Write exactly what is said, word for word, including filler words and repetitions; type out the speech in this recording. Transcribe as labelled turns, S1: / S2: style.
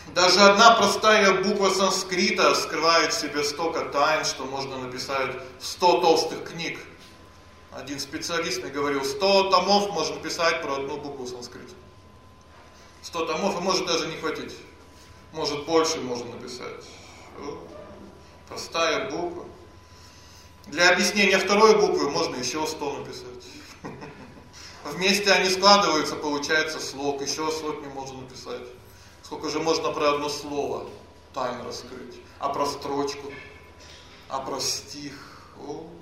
S1: Даже одна простая буква санскрита скрывает в себе столько тайн, что можно написать сто толстых книг. Один специалист мне говорил, сто томов можно писать про одну букву санскрита. сто томов, и может даже не хватить. Может больше можно написать. Простая буква. Для объяснения второй буквы можно еще сто написать. Вместе они складываются, получается слог, еще сотню можно написать. Сколько же можно про одно слово тайну раскрыть, а про строчку, а про стих. О.